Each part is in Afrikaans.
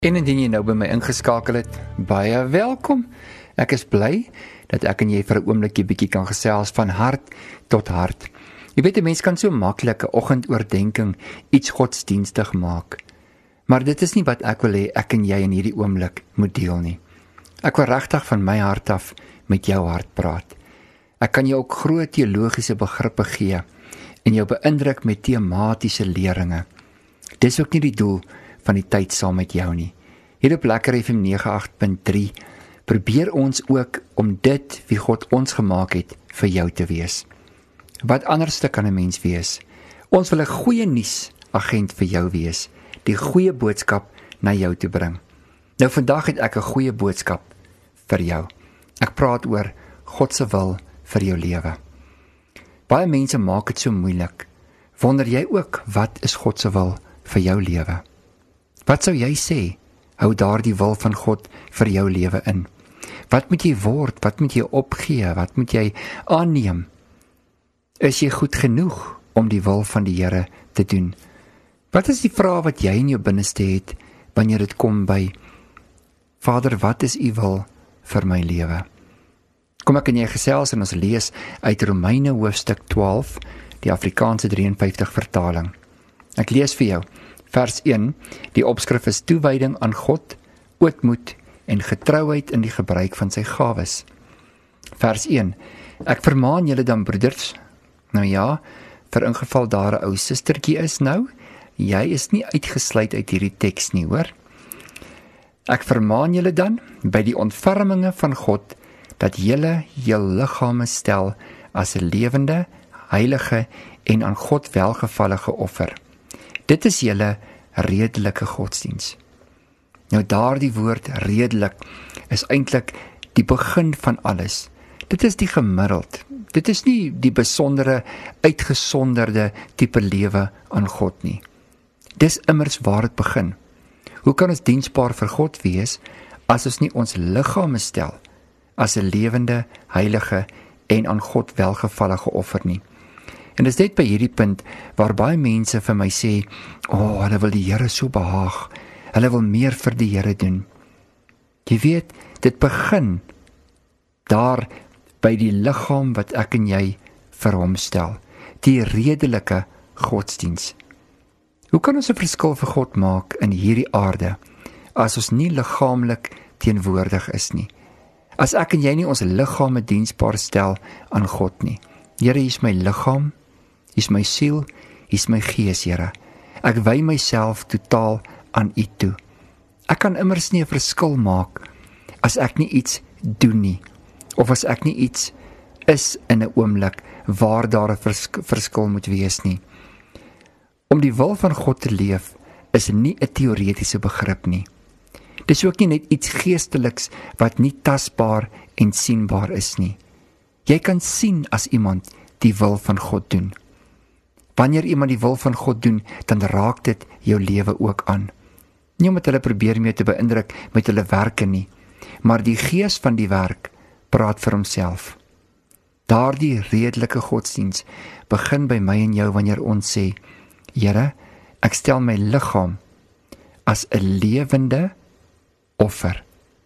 En indien jy nou by my ingeskakel het, baie welkom. Ek is bly dat ek en jy vir 'n oombliekie bietjie kan gesels van hart tot hart. Jy weet, 'n mens kan so maklik 'n oggendoordenkings iets godsdienstig maak. Maar dit is nie wat ek wil hê ek en jy in hierdie oomblik moet deel nie. Ek wil regtig van my hart af met jou hart praat. Ek kan jou ook groot teologiese begrippe gee en jou beïndruk met tematiese leringe. Dis ook nie die doel van die tyd saam met jou nie. Hier op Lekker FM 98.3 probeer ons ook om dit wie God ons gemaak het vir jou te wees. Wat anderste kan 'n mens wees? Ons wil 'n goeie nuus agent vir jou wees, die goeie boodskap na jou toe bring. Nou vandag het ek 'n goeie boodskap vir jou. Ek praat oor God se wil vir jou lewe. Baie mense maak dit so moeilik. Wonder jy ook, wat is God se wil vir jou lewe? Wat sou jy sê? Hou daardie wil van God vir jou lewe in. Wat moet jy word? Wat moet jy opgee? Wat moet jy aanneem? Is jy goed genoeg om die wil van die Here te doen? Wat is die vraag wat jy in jou binneste het wanneer dit kom by Vader, wat is u wil vir my lewe? Kom ek en jy gesels en ons lees uit Romeine hoofstuk 12, die Afrikaanse 53 vertaling. Ek lees vir jou. Vers 1, die opskrif is toewyding aan God, ootmoed en getrouheid in die gebruik van sy gawes. Vers 1, ek vermaan julle dan broeders, nou ja, vir ingeval daar 'n ou sustertjie is nou, jy is nie uitgesluit uit hierdie teks nie, hoor. Ek vermaan julle dan, by die ontferminge van God, dat julle jul liggame stel as 'n lewende, heilige en aan God welgevallige offer. Dit is julle redelike godsdiens. Nou daardie woord redelik is eintlik die begin van alles. Dit is die gemiddeld. Dit is nie die besondere, uitgesonderde tipe lewe aan God nie. Dis immers waar dit begin. Hoe kan ons diensbaar vir God wees as ons nie ons liggame stel as 'n lewende, heilige en aan God welgevallige offer nie? En dis net by hierdie punt waar baie mense vir my sê, hulle wil die Here so behaag, hulle wil meer vir die Here doen. Jy weet, dit begin daar by die liggaam wat ek en jy vir hom stel, die redelike godsdiens. Hoe kan ons 'n verskil vir God maak in hierdie aarde, as ons nie liggaamlik teenwoordig is nie? As ek en jy nie ons liggame diensbaar stel aan God nie. Here, hier is my liggaam, hier is my siel, hier is my gees, Here. Ek wy myself totaal aan U toe. Ek kan immers nie 'n verskil maak as ek nie iets doen nie, of as ek nie iets is in 'n oomblik waar daar 'n verskil moet wees nie. Om die wil van God te leef is nie 'n teoretiese begrip nie. Dis ook nie net iets geesteliks wat nie tasbaar en sienbaar is nie. Jy kan sien as iemand die wil van God doen. Wanneer iemand die wil van God doen, dan raak dit jou lewe ook aan. Nie omdat hulle probeer mee te beïndruk met hulle werke nie, maar die gees van die werk praat vir homself. Daardie redelike godsdiens begin by my en jou wanneer ons sê, Here, ek stel my liggaam as 'n lewende offer.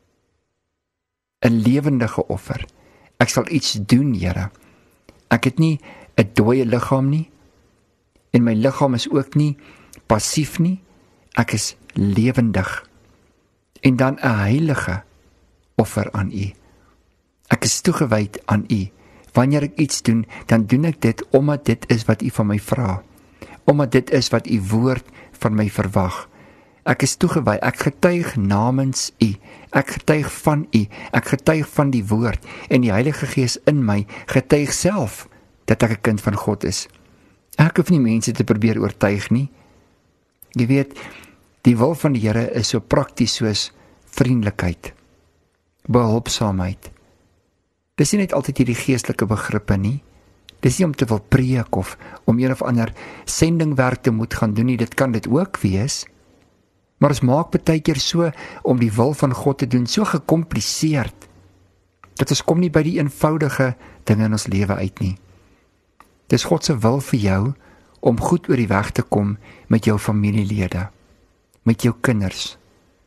'n lewendige offer. Ek sal iets doen, Here. Ek het nie 'n dooie liggaam nie, en my liggaam is ook nie passief nie, ek is lewendig. En dan 'n heilige offer aan U. Ek is toegewyd aan U. Wanneer ek iets doen, dan doen ek dit omdat dit is wat U van my vra, omdat dit is wat U woord van my verwag. Ek is toegewy, ek getuig namens U, ek getuig van U, ek getuig van die woord, en die Heilige Gees in my getuig self dat ek 'n kind van God is. Ek hoef nie mense te probeer oortuig nie. Jy weet, die wil van die Here is so prakties soos vriendelikheid, behulpsaamheid. Dis nie net altyd hierdie geestelike begrippe nie. Dis nie om te wil preek of om een of ander sendingwerk te moet gaan doen nie, dit kan dit ook wees. Maar ons maak baie keer so om die wil van God te doen so gekompliseerd, dat ons kom nie by die eenvoudige dinge in ons lewe uit nie. Dis God se wil vir jou om goed oor die weg te kom met jou familielede, met jou kinders,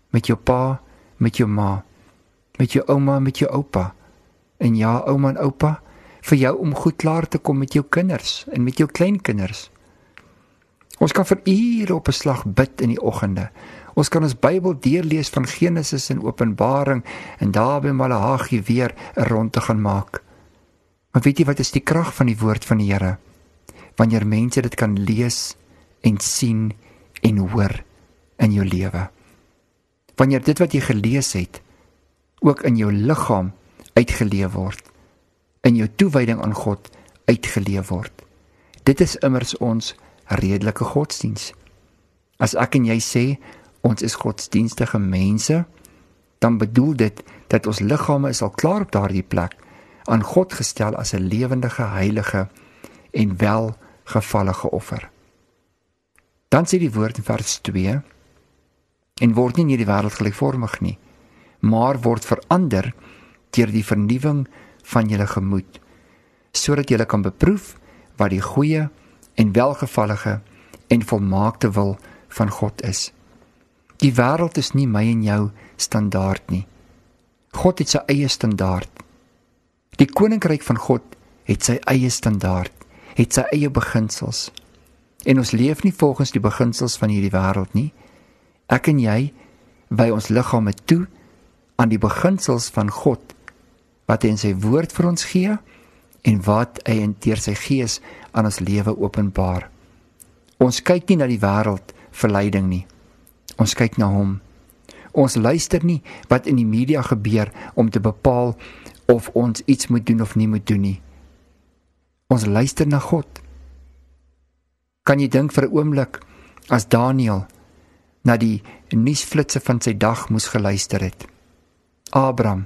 met jou pa, met jou ma, met jou ouma, met jou oupa. En ja, ouma en oupa, vir jou om goed klaar te kom met jou kinders en met jou kleinkinders. Ons kan vir ure op 'n slag bid in die oggende. Ons kan ons Bybel deurlees van Genesis en Openbaring en daar by Maleagi weer 'n rondte gaan maak. Maar weet jy wat is die krag van die woord van die Here? Wanneer mense dit kan lees en sien en hoor in jou lewe. Wanneer dit wat jy gelees het ook in jou liggaam uitgeleef word, in jou toewyding aan God uitgeleef word. Dit is immers ons redelike godsdiens. As ek en jy sê ons is godsdienstige mense, dan bedoel dit dat ons liggame is al klaar op daardie plek aan God gestel as 'n lewendige, heilige en welgevallige offer. Dan sê die woord in vers 2, en word nie in hierdie wêreld gelykvormig nie, maar word verander deur die vernuwing van julle gemoed, sodat julle kan beproef wat die goeie en welgevallige en volmaakte wil van God is. Die wêreld is nie my en jou standaard nie. God het sy eie standaard. Die koninkryk van God het sy eie standaard, het sy eie beginsels. En ons leef nie volgens die beginsels van hierdie wêreld nie. Ek en jy wy ons liggame toe aan die beginsels van God, wat hy in sy woord vir ons gee en wat hy deur sy gees aan ons lewe openbaar. Ons kyk nie na die wêreld verleiding nie. Ons kyk na hom. Ons luister nie wat in die media gebeur om te bepaal of ons iets moet doen of nie moet doen nie. Ons luister na God. Kan jy dink vir 'n oomblik as Daniël na die nuusflitse van sy dag moes geluister het? Abraham,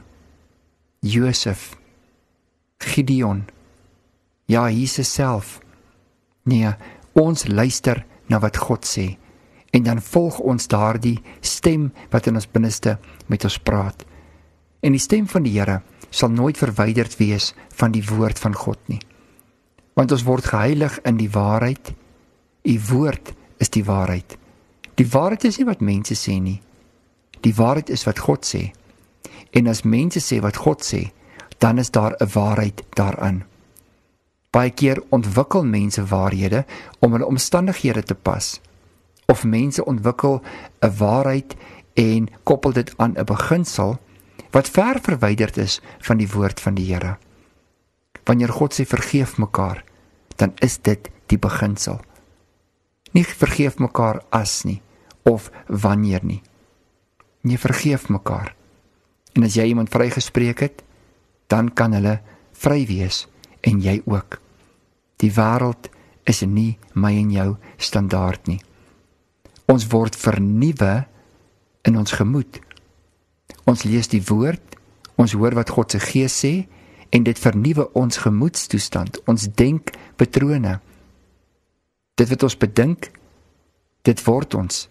Josef, Gideon, ja, Jesus self. Nee, ons luister na wat God sê en dan volg ons daardie stem wat in ons binneste met ons praat. En die stem van die Here sal nooit verwyderd wees van die woord van God nie. Want ons word geheilig in die waarheid. U woord is die waarheid. Die waarheid is nie wat mense sê nie. Die waarheid is wat God sê. En as mense sê wat God sê, dan is daar 'n waarheid daarin. Baie keer ontwikkel mense waarhede om hulle omstandighede te pas. Of mense ontwikkel 'n waarheid en koppel dit aan 'n beginsel wat ver verwyderd is van die woord van die Here. Wanneer God sê vergeef mekaar, dan is dit die beginsel. Nie vergeef mekaar as nie, of wanneer nie. Nee, vergeef mekaar. En as jy iemand vrygespreek het, dan kan hulle vry wees, en jy ook. Die wêreld is nie my en jou standaard nie. Ons word vernuwe in ons gemoed. Ons lees die woord, ons hoor wat God se Gees sê, en dit vernuwe ons gemoedstoestand, ons denkpatrone. Dit wat ons bedink, dit word ons.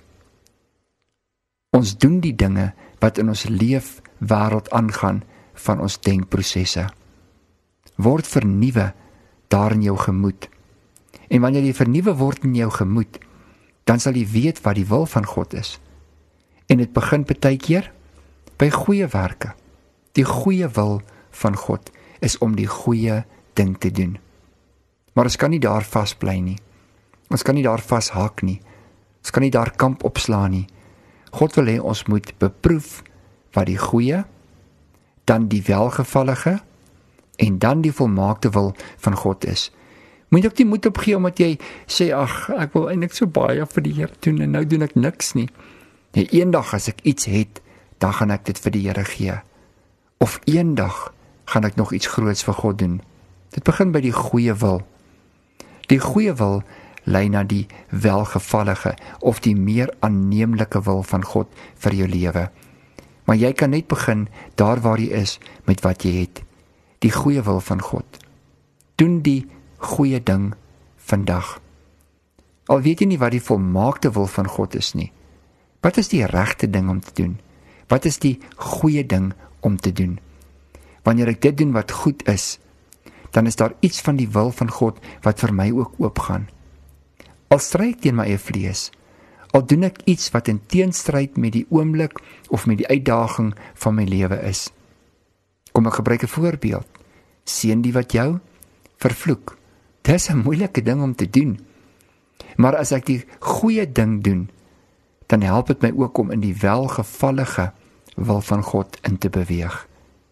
Ons doen die dinge wat in ons leefwêreld aangaan van ons denkprosesse. Word vernuwe daar in jou gemoed. En wanneer jy vernuwe word in jou gemoed, dan sal jy weet wat die wil van God is. En dit begin baie keer by goeie werke. Die goeie wil van God is om die goeie ding te doen. Maar ons kan nie daar vasbly nie. Ons kan nie daar vashak nie. Ons kan nie daar kamp opslaan nie. God wil hê ons moet beproef wat die goeie, dan die welgevallige en dan die volmaakte wil van God is. Moet ook nie moed opgee omdat jy sê, ag, ek wil eintlik so baie vir die Here doen en nou doen ek niks nie. Nee, eendag as ek iets het, dan gaan ek dit vir die Here gee. Of eendag gaan ek nog iets groots vir God doen. Dit begin by die goeie wil. Die goeie wil lei na die welgevallige of die meer aanneemlike wil van God vir jou lewe. Maar jy kan net begin daar waar jy is met wat jy het. Die goeie wil van God. Doen die goeie ding vandag. Al weet jy nie wat die volmaakte wil van God is nie. Wat is die regte ding om te doen? Wat is die goeie ding om te doen? Wanneer ek dit doen wat goed is, dan is daar iets van die wil van God wat vir my ook oopgaan. Al stry ek teen my eie vlees, Al doen ek iets wat in teenstryd met die oomblik of met die uitdaging van my lewe is. Kom ek gebruik 'n voorbeeld. Seën die wat jou vervloek. Dis 'n moeilike ding om te doen. Maar as ek die goeie ding doen, dan help dit my ook om in die welgevallige wil van God in te beweeg.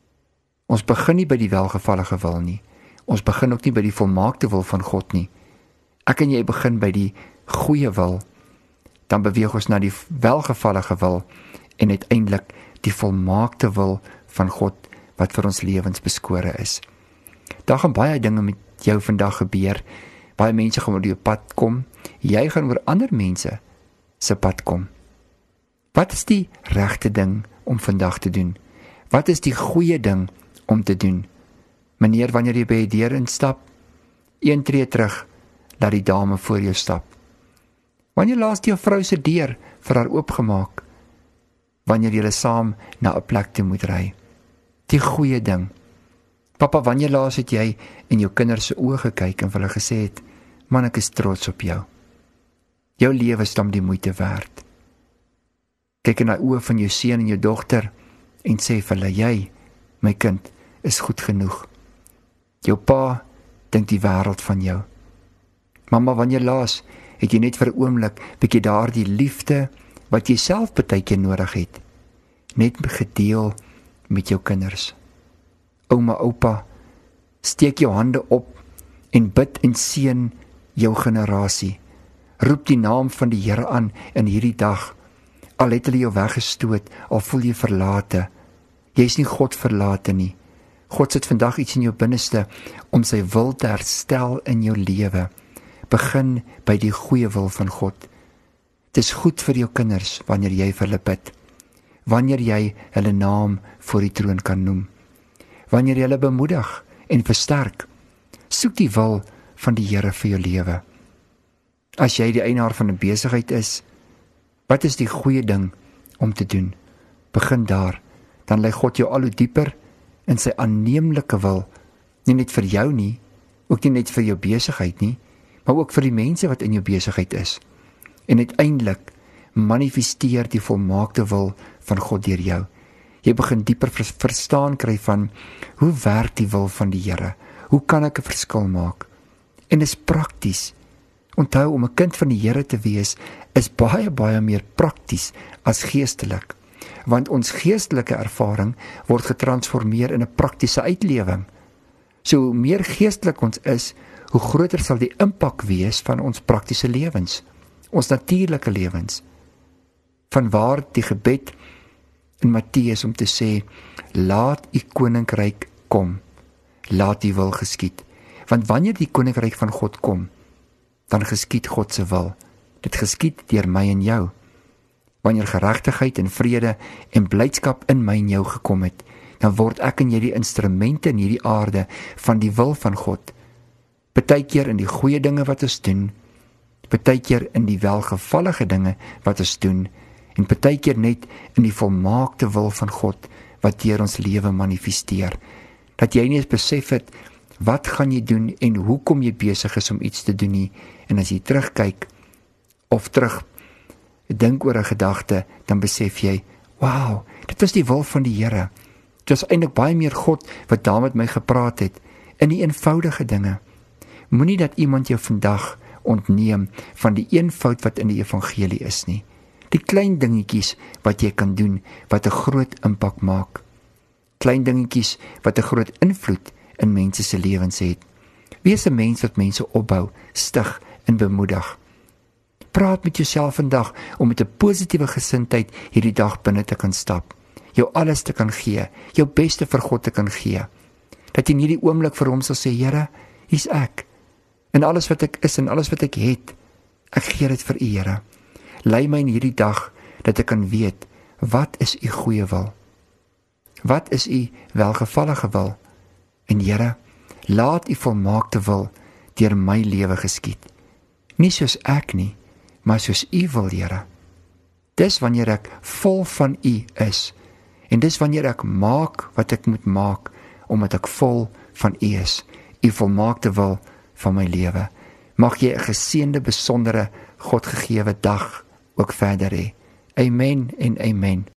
Ons begin nie by die welgevallige wil nie. Ons begin ook nie by die volmaakte wil van God nie. Ek en jy begin by die goeie wil. Dan beweeg ons na die welgevallige wil en uiteindelik die volmaakte wil van God wat vir ons lewens beskore is. Daar gaan baie dinge met jou vandag gebeur. Baie mense gaan oor jou pad kom. Jy gaan oor ander mense se pad kom. Wat is die regte ding om vandag te doen? Wat is die goeie ding om te doen? Meneer, wanneer jy by die deur instap, 1 tree terug, laat die dame voor jou stap. Wanneer laas jou vrou se deur vir haar oopgemaak? Wanneer jy saam na 'n plek toe moet ry. Die goeie ding. Papa, wanneer laas het jy in jou kinders se oë gekyk en vir hulle gesê het, man, ek is trots op jou. Jou lewe is dan die moeite werd. Kyk in die oë van jou seun en jou dogter en sê vir hulle, jy, my kind, is goed genoeg. Jou pa dink die wêreld van jou. Mamma, wanneer laas het jy net vir 'n oomblik bietjie daardie liefde wat jy self baie keer nodig het, net gedeel met jou kinders. Ouma, oupa, steek jou hande op en bid en seën jou generasie. Roep die naam van die Here aan in hierdie dag. Al het hulle jou weggestoot, al voel jy verlate. Jy is nie God verlate nie. God sit vandag iets in jou binneste om sy wil te herstel in jou lewe. Begin by die goeie wil van God. Dit is goed vir jou kinders wanneer jy vir hulle bid. Wanneer jy hulle naam voor die troon kan noem. Wanneer jy hulle bemoedig en versterk. Soek die wil van die Here vir jou lewe. As jy die eienaar van 'n besigheid is, wat is die goeie ding om te doen? Begin daar, dan lei God jou al hoe dieper in sy aanneemlike wil, nie net vir jou nie, ook nie net vir jou besigheid nie, maar ook vir die mense wat in jou besigheid is. En uiteindelik manifesteer die volmaakte wil van God deur jou. Jy begin dieper verstaan kry van hoe werk die wil van die Here? Hoe kan ek 'n verskil maak? En dit is prakties. Onthou, om 'n kind van die Here te wees is baie meer prakties as geestelik. Want ons geestelike ervaring word getransformeer in 'n praktiese uitlewing. So hoe meer geestelik ons is, hoe groter sal die impak wees van ons praktiese lewens, ons natuurlike lewens. Vanwaar die gebed in Matteus om te sê, laat u koninkryk kom, laat die wil geskied. Want wanneer die koninkryk van God kom, dan geskied God se wil. Dit geskied deur my en jou. Wanneer geregtigheid en vrede en blydskap in my en jou gekom het, dan word ek en jy die instrumente in hierdie aarde van die wil van God. Partykeer in die goeie dinge wat ons doen, partykeer in die welgevallige dinge wat ons doen, en partykeer net in die volmaakte wil van God wat deur ons lewe manifesteer. Dat jy nie eens besef het, wat gaan jy doen en hoekom jy besig is om iets te doen nie, en as jy terugkyk of terug dink oor 'n gedagte, dan besef jy, wow, dit was die wil van die Here. Dit was eintlik baie meer God wat daar met my gepraat het, in die eenvoudige dinge. Moenie dat iemand jou vandag ontneem van die eenvoud wat in die evangelie is nie. Die klein dingetjies wat jy kan doen, wat 'n groot impak maak. Klein dingetjies wat 'n groot invloed in mense se lewens het. Wees 'n mens wat mense opbou, stig en bemoedig. Praat met jouself vandag om met 'n positiewe gesindheid hierdie dag binne te kan stap. Jou alles te kan gee, jou beste vir God te kan gee. Dat jy in hierdie oomblik vir hom sal sê, Here, hier's ek. En alles wat ek is en alles wat ek het, ek gee dit vir U, Here. Lei my in hierdie dag dat ek kan weet, wat is U goeie wil? Wat is U welgevallige wil? En Here, laat U volmaakte wil deur my lewe geskied. Nie soos ek nie, maar soos U wil, Here. Dis wanneer ek vol van U is. En dis wanneer ek maak wat ek moet maak, omdat ek vol van U is. U volmaakte wil van my lewe. Mag jy 'n geseënde, besondere, God gegewe dag ook verder hê. Amen en amen.